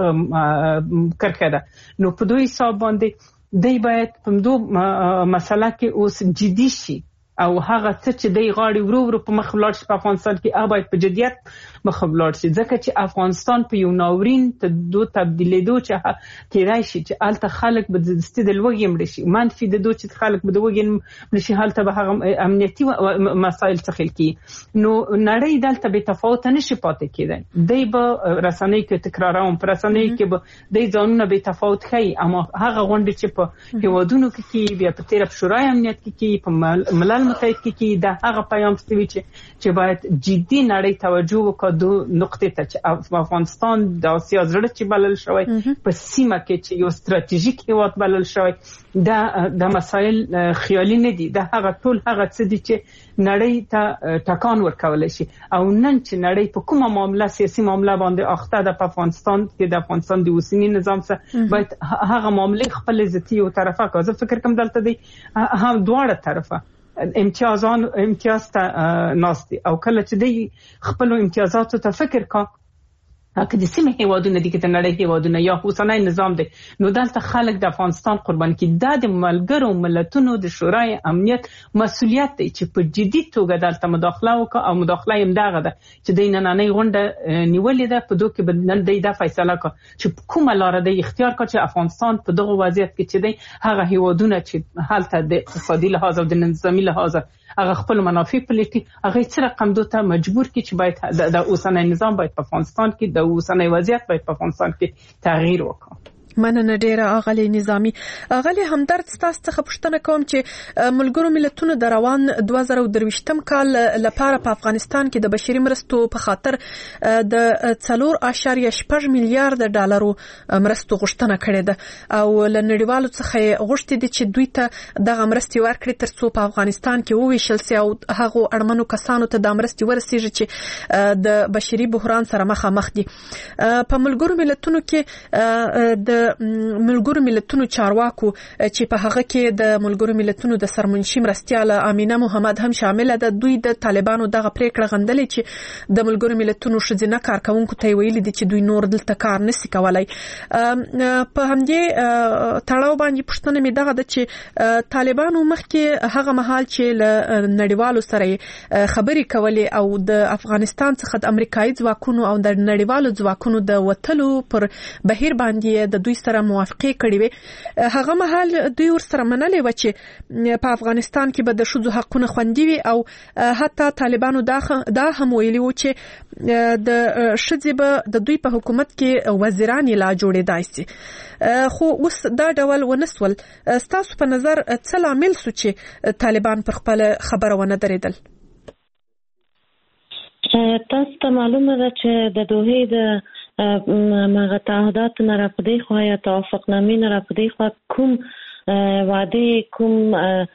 کرکه ده. نو په دوی حساب باندې دی باید په دو مسله کې اوس جدي شي او هغه څه چې دی غاړي ورو ورو په مخ ولاړ شي په افغانستان کې هغه باید په جدیت مخ ولاړ شي، ځکه چې افغانستان په یو ناورین ته دو تبدیلېدو چې کېدای شي چې هلته خلک به د دستي د لوږې مړه شي، منفي د دو چې خلک به د لوږې مړه شي، هلته به هغه امنیتي مسایل څخیل کېږي. نو نړۍ دلته بې تفاوته نشي پاتې کېدی. دی به رسنۍ کې تکراروم، په رسنۍ کې به دی ځانونه بې تفاوت ښیي، اما هغه غونډې چې په هېوادونو کې کېږي، بیا په تېره په شورای امنیت کې کېږي، په ملل متحد کې دا هغه پیام ستوي چې باید جدي نړۍ توجه وکړي دو نقطې ته چې افغانستان د آسیا زړه چې بلل شوی، په سیمه کې چې یو ستراتیژیک هیواد بلل شوی، دا مسایل خیالي نه دي. دا هغه ټول هغه څه دي چې نړۍ ته ټکان ورکولی شي. او نن چې نړۍ په کومه معامله سیاسي معامله باندې اخته ده په افغانستان کې، د افغانستان د اوسني نظام سره باید هغه معاملې خپل ذاتي یو طرفه کړي. زه فکر کوم دلته دی هم دواړه طرفه امتیاز ته ناست دي، او کله چې دی خپل امتیازاتو ته فکر کا که د سیمې هیوادونه دي، که د نړۍ هیوادونه یا اوسنی نظام دی، نو دلته خلک د افغانستان قرباني کوي. دا د ملګرو ملتونو د شورای امنیت مسؤلیت دی چې په جدي توګه دلته مداخله وکړي، او مداخله یې همدغه ده چې د نننۍ غونډه نیولې ده، په دوی کې به نن دی دا فیصله کړي چې کومه لاره دی اختیار کړي چې افغانستان په دغه وضعیت کې چې دی هغه هیوادونه چې هلته د اقتصادي لحاظ او د نظامي لحاظ هغه خپل منافع پلټي، هغه څه رقم دوته مجبور کی چې باید د اوسنۍ نظام باید په افغانستان کې د اوسنۍ وضعیت باید په افغانستان کې تغییر وکړي. مننه ډیره اغلی نظامی. اغلی همدرد ستاسو څخه پوښتنه کوم چې ملګرو ملتونو د روان 2023م کال لپاره په افغانستان کې د بشري مرستو په خاطر د 4.8 میلیارډ ډالرو مرستو غوښتنه کړې ده او له نړیوالو څخه غوښتي دي چې دوی ته دغه مرستې ورکړي ترڅو په افغانستان کې وویشل سي او هغه اړمنو کسانو ته د مرستې ورسیږي چې د بشري بحران سره مخامخ دي. په ملګرو ملتونو کې د ملګرو ملتونو چارواکو چې په هغه کې د ملګرو ملتونو د سرمنشي مرستياله امینه محمد هم شامل ده، دوی د طالبانو دغه پریکړه غندلې چې د ملګرو ملتونو شذینه کارکونکو ته ویلي دي چې دوی نور دلته کار نشي کولای. په همدې تړاو باندې پوښتنه مې دغه ده چې طالبانو مخکې هغه مهال چې له نړیوالو سره خبري کولې او د افغانستان څخه د امریکایي ځواکونو او د نړیوالو ځواکونو د وټلو پر بهیر باندې د دوی سره موافقه کړې وي، هغه مهال دوی ورسره منلې و چې په افغانستان کې به د ښځو حقونه خوندي وي او حتی طالبانو دا هم ویلي و چې د ښځې به د دوی په حکومت کې وزیران لا جوړېدای شي. خو اوس دا ډول ونسول. ستاسو په نظر څه لامل سو چې طالبان پر خپل خبره ونه درېدل؟ تاسو ته معلومه ده چې د دوحې د مغه تعهدات نه را پدې خو یا توافقنامې نه را پدې خو کوم وعده کوم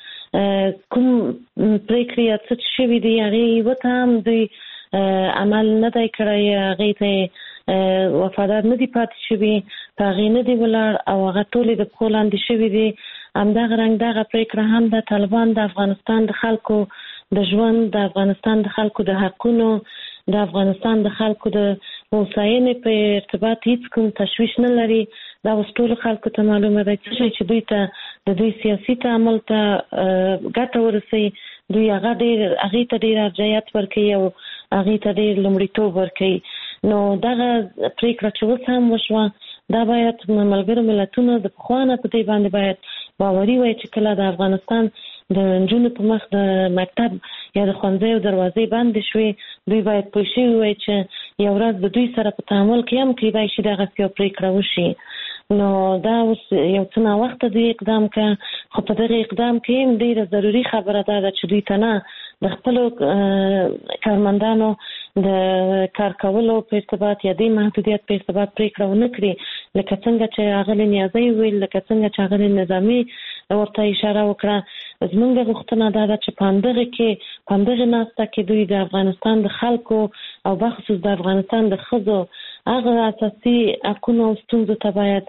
پریکړه څه شوی دی هغه وته هم دی عمل نه دی کړی، هغه ته وفادار نه دی پاتې شوی، هغه نه دی ولر او هغه ټول د پولاند شوی دی. همدغه رنګ دغه پریکړه هم د طالبان د افغانستان د خلکو د ژوند، د افغانستان د خلکو د حقونو، د افغانستان د خلکو د هوساینې په ارتباط هیڅ کوم تشویش نه لري. دا اوس ټول خلکو ته معلومه ده چې دوی ته د دوی سیاسي تعامل ته ګټه ورسي، دوی هغه ته ډیر ارجحیت ورکوي او هغه ته ډیر لومړیتوب ورکوي. نو دغه پریکړه چې اوس هم وشوه دا باید ملګرو ملتونو د پخوانه په دې باندې باید باوري وي چې کله د افغانستان د نجونو په مخ د مکتب یا د ښوونځیو دروازې بندې شوې، دوی باید پوه شوي وي چې یو ورځ د دوی سره په تعامل کې هم کیدای شي دغسې یو پریکړه وشي. نو دا اوس یو څه ناوخته دوی اقدام کړه، خو په دغه اقدام کې هم ډېره ضروري خبره ده چې دوی ته نه د خپلو کارمندانو د کار کولو په ارتباط یا د محدودیت په ارتباط پریکړه ونه کړي، لکه څنګه چې اغلې نیازی ویل، لکه څنګه چې اغلې نظامي ورته اشاره وکړه. زمونږ غوښتنه دا ده چې په همدغه ناسته کې دوی د افغانستان د خلکو او بخصوص د افغانستان د ښځو هغه اساسي حقونه او ستونزو ته باید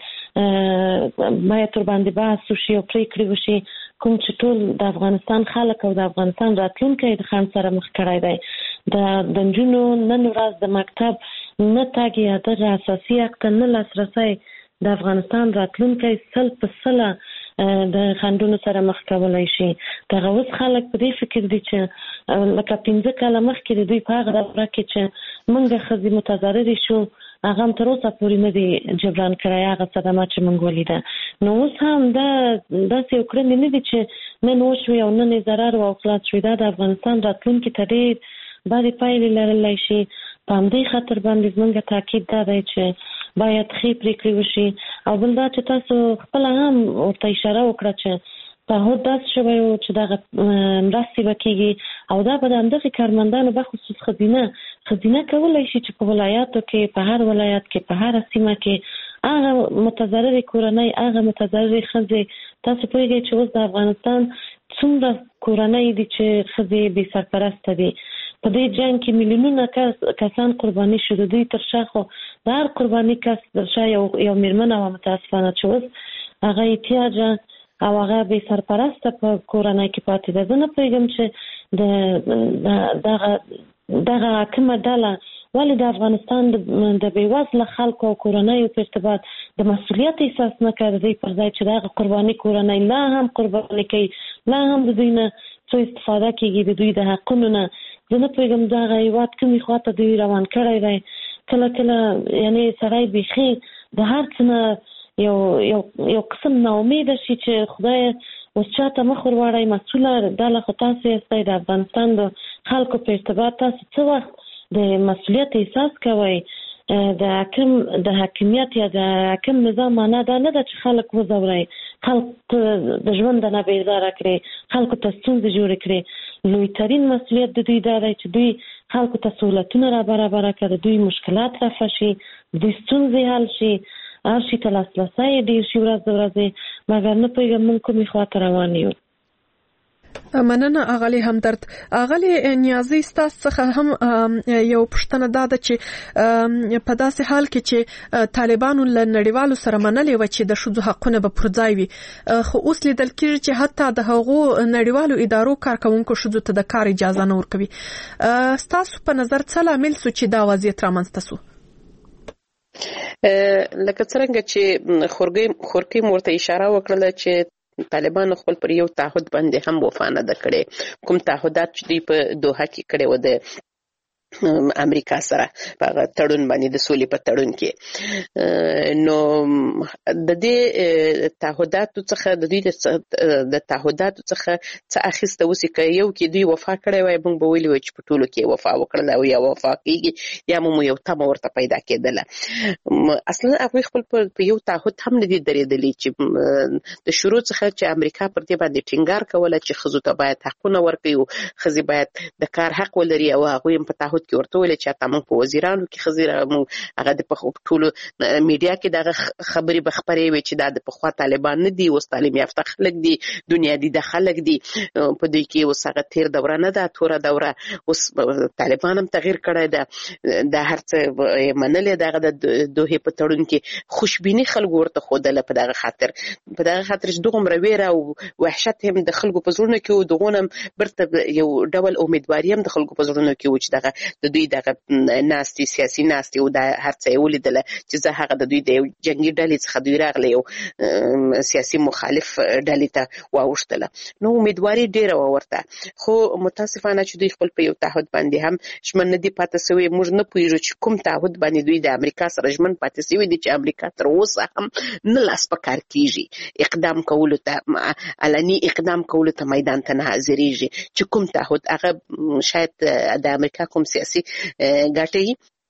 تر باندې بحث وشي او پریکړې وشي، کوم چې ټول د افغانستان خلک او د افغانستان راتلونکی د خنډ سره مخ کړی دی. د نجونو نن ورځ د مکتب نه تګ یا دغه اساسي حق ته نه لاسرسی د افغانستان راتلونکی 100% د خنډونو سره مخ کولای شي. دغه اوس خلک په دې فکر دي چې لکه 15 کاله مخکې د دوی په هغه دوره کې چې موږ ښځې متضررې شو، هغه هم تر اوسه پورې نه دي جبران کړی هغه صدمه چې موږ ولیده. نو اوس هم دا داسې یو کړنې نه دي چې نن وشوي او نن یې ضرر او خلاص شوي. دا د افغانستان راتلونکي ته ډېر بدې پایلې لرلی شي. په همدې خاطر باندې زموږ تاکید دا دی چې باید ښې پریکړې وشي. او بل دا چې تاسو خپله هم ورته اشاره وکړه چې تعهد داسې شوی و چې دغه مرستې به کېږي او دا به د همدغې کارمندانو بخصوص ښځینه کولی شي چې په ولایاتو کې، په هر ولایت کې، په هره سیمه کې هغه متضررې کورنۍ، هغه متضررې ښځې، تاسو پوهېږئ چې اوس د افغانستان څومره کورنۍ دي چې ښځې بې سرپرسته دي. په دې جنګ کې میلیونونه کسان قرباني شو، د دوی تر شا خو د هر قرباني کس تر شا یو میرمن وه متاسفانه چې اوس هغه احتیاجه او هغه بې سرپرسته په کورنۍ کې پاتې ده. زه نه پوهېږم چې دغه کومه ډله ولې د افغانستان د بېوزله خلکو او کورنیو په ارتباط د مسؤلیت احساس نه کوي پر ځای چې دغه قرباني کورنۍ لا هم قرباني کوي، لا هم د دوی نه څو استفاده کېږي د دوی د حقونو نه. زه نه پوهېږم دغه هېواد کومې خواته دوی روان کړی دی. کله کله یعنې سړی بیخي د هر څه نه یو قسم ناامیده شي چې خدای اوس چاته مخ ور واړی، مسؤله ډله خو تاسې یاستئ د افغانستان د خلکو په ارتباط. تاسې څه وخت د مسؤلیت احساس کوئ؟ د حاکمیت یا د حاکم نظام معنا دا نه ده چې خلک وځورئ، خلک د ژوند نه بیزاره کړي، خلکو ته ستونزې جوړې کړي. لوی ترین مسؤلیت د دوی دا دی چې دوی خلکو ته سهولتونه را برابره کړي، دوی مشکلات رفع شي، دوی ستونزې حل شي، هر شي ته لاسرسی ډېر شي ورځ د ورځې. مګر نه پوهېږم موږ کومې خواته روان یو. مننه اغلی همدرد. اغلی نیازی ستاسو څخه هم یو پوښتنه دا ده چې په داسې حال کې چې طالبانو له نړیوالو سره منلې و چې د ښځو حقونه به پر ځای وي، خو اوس لیدل کېږي چې حتی د هغو نړیوالو ادارو کارکونکو ښځو ته د کار اجازه نه ورکوي. ستاسو په نظر څه لامل سو چې دا وضعیت رامنځته سو؟ لکه څرنګه چې خورکۍ مورته اشاره وکړله چې طالبانو خپل پر یو تعهد باندې هم وفا نه ده کړې، کوم تعهدات چې دوی په دوحه کې کړي و د امریکا سره په تړون باندې د سولې په تړون کې. نو د دې تعهداتو څخه د دوی د تعهداتو څخه څه اخیسته وسی که یو کې دوی وفا کړی وای موږ به ویلي وای چې په ټولو کې وفا وکړله او یا وفا کېږي یا مو یو تمه ورته پیدا کېدله. اصلا هغوی خپل په یو تعهد هم نه دي درېدلي چې د شروع څخه چې امریکا پر دې باندې ټینګار کوله چې ښځو ته باید حقونه ورکړي او ښځې باید د کار حق ولري، او هغوی هم په تعهد کې ورته ویل چې حتی موږ په وزیرانو کې ښځې هغه د ټولو میډیا کې دغه خبرې به خپرې وي چې دا د پخوا طالبان نه دي، اوس تعلیم یافته خلک دي، دنیا دیده خلک دي، په دوی کې اوس هغه تیر دوره نه ده، توره دوره. اوس طالبان هم تغییر کړی ده، دا هر څه منلې دغه د دوحې په تړون کې خوشبیني خلکو ورته ښودله په دغه خاطر چې دغومره ویره او وحشت هم د خلکو په زړونو کې و، دغونه برته یو ډول امیدواري هم د خلکو په زړونو کې و چې دغه د دوی دغه ناستې سیاسي ناستې او دا هر څه یې ولیدله چې زه هغه د دوی د یو جنګي ډلې څخه دوی راغلی یو سیاسي مخالف ډلې ته واوښتله. نو امیدواري ډېره وه ورته، خو متاسفانه چې دوی خپل په یو تعهد باندې هم ژمن نه دي پاتې سوي. موږ نه پوهېږو چې کوم تعهد باندې دوی د امریکا سره ژمن پاتې سوي دي چې امریکا تر اوسه هم نه لاس په کار کېږي، اقدام کولو ته علني اقدام کولو ته میدان ته نه حاضرېږي چې کوم تعهد هغه شاید د امریکا کوم سیاسي ګټې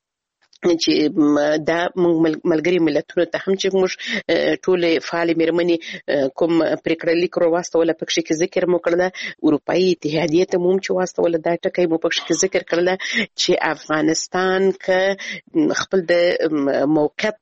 چې دا ملګري ملتونو ته هم چې موږ ټولې فعالې مېرمنې کوم پرېکړه لیک واستوله پکښې کې ذکر مو کړله، اروپایي اتحادیې ته مو هم چې واستوله دا ټکی مو پکښې کې ذکر کړله چې افغانستان که خپل د موقعیت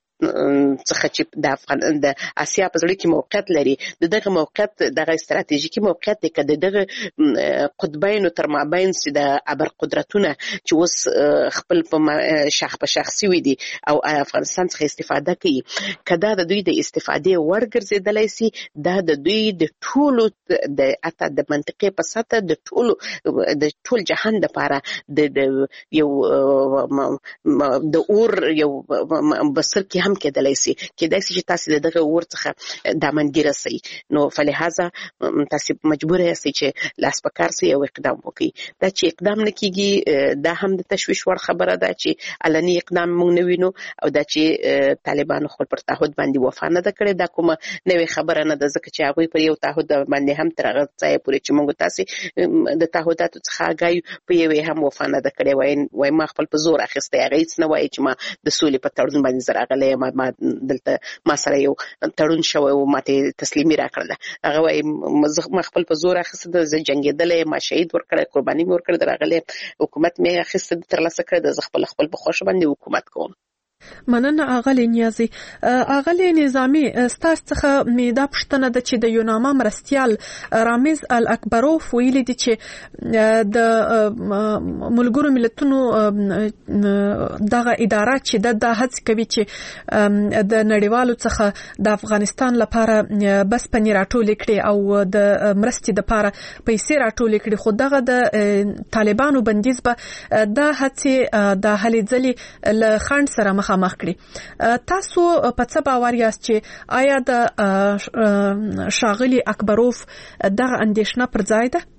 څخه چې د اسیا په زړه کې موقعیت لري، د دغه موقعیت دغه استراتیژیکي موقعیت دی که د دغه قطبینو تر مابین چې د ابرقدرتونه چې اوس خپل په شاخ په شاخ سوي دي او افغانستان څخه استفاده کوي، که دا د دوی د استفادې وړ ګرځېدلی سي، دا د دوی د ټولو حتی د منطقې په سطحه د ټول جهان دپاره د یو د اور یو بسر کې هم کېدلی سي چې تاسې د دغه اور څخه دامنګیره سئ. نو فلهذا تاسې مجبوره یاستئ چې لاس په کار سئ او اقدام وکړئ. دا چې اقدام نه کېږي دا هم د تشویش وړ خبره ده چې علني اقدام موږ نه وینو، او دا چې طالبانو خپل پر تعهد باندې وفا نه ده کړې دا کومه نوې خبره نه ده، ځکه چې هغوی پر یو تعهد باندې هم تر هغه ځایه پورې چې موږ تاسې د تعهداتو څخه آګاه په یوې هم وفا نه ده کړې. وایي ما خپل په زور اخیستی، هغه هېڅ نه وایي چې ما د سولې په تړون باندې زه راغلی ما دلته ما سره یو تړون شوی و ما ته تسلیمي راکړله، هغه وایي ما خپل په زور اخیسته، زه جنګېدلی، ما شهید ورکړی، قرباني مې ورکړې، د راغلی حکومت مې اخیسته ترلاسه کړی، زه خپل په خوښه باندې حکومت کوم. مننه اغلی نیازي. اغلی نظامی ستاسو څخه مې دا پوښتنه ده چې د یوناما مرستیال رامز الاکبروف ویلي دي چې د ملګرو ملتونو دغه اداره چې د هڅه کوي چې د نړیوالو څخه د افغانستان لپاره بس پنی راټول کړي او د مرستې لپاره پیسې راټول کړي، خو دغه د طالبانو بندیز به د هڅه د هلې ځلې له خنډ سره مخامخ کړي. تاسو په څه باور یاست چې آیا د ښاغلي اکبروف دغه اندیشنه پر ځای ده؟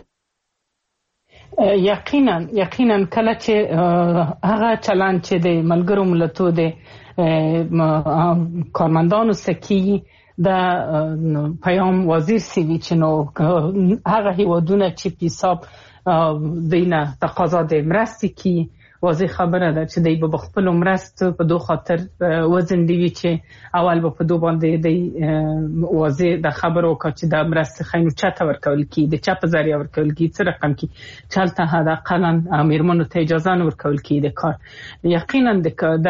یقینا کله چې هغه چلند چې د ملګرو ملتونو د کارمندانو سکی د پیام وزیر سیوی چې نو هغه هیوادونه چې پیساب دینه تقاضا د مرستې کی واضح خبره ده چې دوی به خپل مرستو په دوه خاطر وزن دی چې اول به په دوه باندې دی واضح د خبرو کا چې د مرستې خینو چاته ورکول کی د چا په ذریعہ ورکول کی څه رقم کی چلته هدا قانون امیرمنو ته اجازه نه ورکول کی د کار یقینا د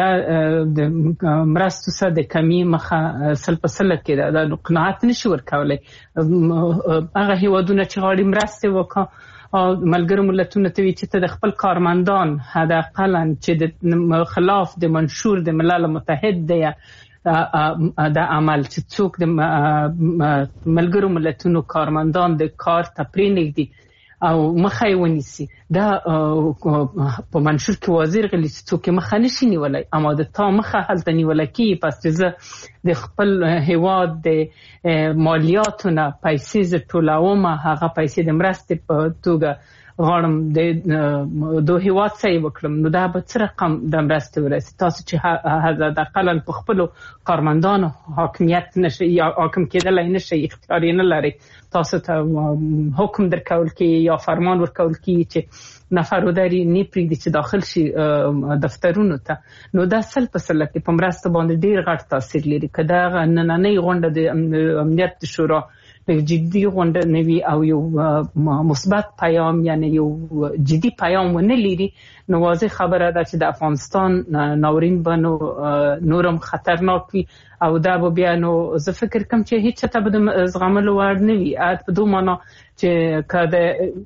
مرستو سره د کمی مخه سل په سل کې د قناعت نشي ورکولای. هغه هیوادونه چې غواړي مرستې وکړي ملګرو ملتونو ته وی چې ته د خپل کارمندان حداقل چې د خلاف د منشور د ملل متحد دی د عمل چې څوک د ملګرو ملتونو کارمندان د کار تپرینګ دي او مخه ونیسي دا په منشور کې واضح غلي چې څوک مخه نشي نیولای اما د تا مخه هلته نیولای کی پس چې د خپل هیواد د مالیاتونه پیسې ټولوم هغه پیسې د مرستې په توګه غواړم د دوه هیواد سره وکړم نو دا به څه رقم د مرستې ورسي تاسو چې د اقل په خپل کارمندانو حاکمیت نشي یا حاکم کېدل نشي اختیار نه لري تاسو ته حکم درکول کی یا فرمان ورکول کی چې نفروداری نه پریږدي چې داخل شي دفترونو ته نو دا سل په سل کې په مرسته باندې ډیر غټ تاثیر لري کدا نننۍ غونډه د امنیت شورا جدي غونډه نوي او یو مثبت پیام یعنی یو جدي پیام ونه لري نو واضح خبره ده چې د افغانستان ناورین بنو نورم خطرناک وي او دا به بیا نو زه فکر کوم چې هیڅ ته به زغملو وړ نه وي په دوه معنا چې کده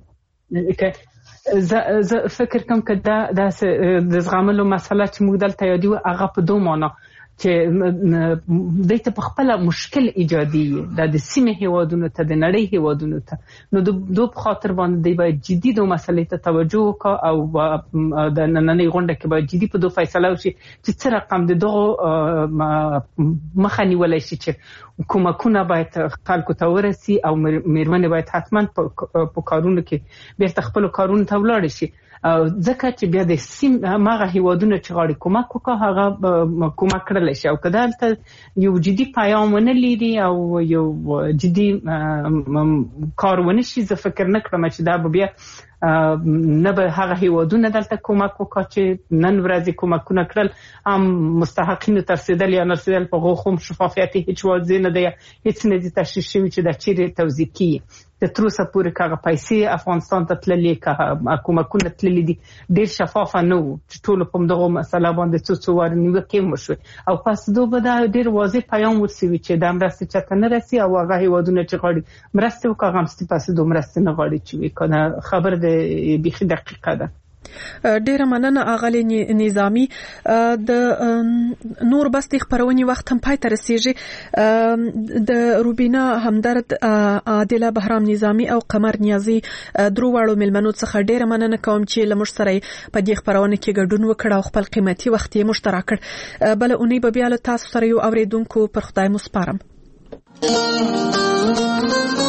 زه فکر کوم چې دا د زغملو مسله چې موږ دلته یادو هغه په دوه معنا چې دایته په خپل مشکل ایجادي د سیمه هیوادونو ته د نړۍ هیوادونو ته نو د دوه خاطر باندې دی باید جدي د مسلې ته توجه وکړي او د نننۍ غونډه کې باید جدي په دوه فیصله وشي چې څه رقم د دغه مخنیول شي چې کومکونه باید خلکو ته ورسي او میرمنې باید حتما په کارونو کې بیرته خپل کارونو ته ولاړ شي ځکه چې بیا د سیم ماغه هیوادونو چې غواړي کومک وکړي هغه کومک کړل شي او کدالته یو جدي پیام ونه لري او یو جدي کار ونه شي زه فکر نه کوم چې دا بیا نه به هغه هیوادونه دلته کومک وکړي چې نن ورځې کومکونه کړل هم مستحقین ترسیدل یا نرسیدل په غوښم شفافیت هیڅ واضح نه دی هیڅ نه دي تشریح شوی چې د چیرې توزیع کی د تروسه پورې کاغه پیسې افغانستان ته تللې که کومکونه تللې دي ډیر شفاف نه وو چې ټول په دغه مسله باندې څه ورنیو کې مشوي او پس دوه به ډیر واضح پیام ورسوي چې د مرستې چاته نه رسي او هغه هیوادونه چې غواړي مرستې وکړي غمستې پس دوه مرستې نه غواړي چې وکړي خبر د بيخي دقیقه ده. ډیره مننه اغلی نظامی د نور بس د خبرونې وخت هم پای ته رسیږي د روبینا همدرد عادله بهرام نظامی او قمر نیازی درو واړو ملمنو څخه ډیره مننه کوم چې لمر سره په دې خبرونه کې ګډون وکړ او خپل قیمتي وخت یې مشترک کړ بل اونۍ به بیا له تاسو سره یو اوریدونکو پر خدای مو سپارم.